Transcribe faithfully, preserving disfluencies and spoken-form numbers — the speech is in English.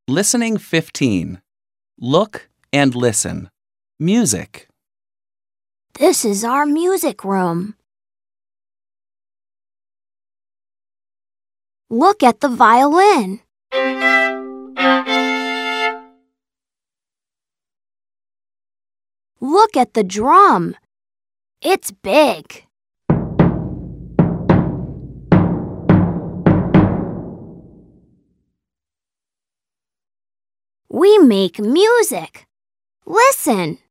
Listening fifteen. Look and listen. Music. This is our music room. Look at the violin. Look at the drum. It's big. We make music. Listen.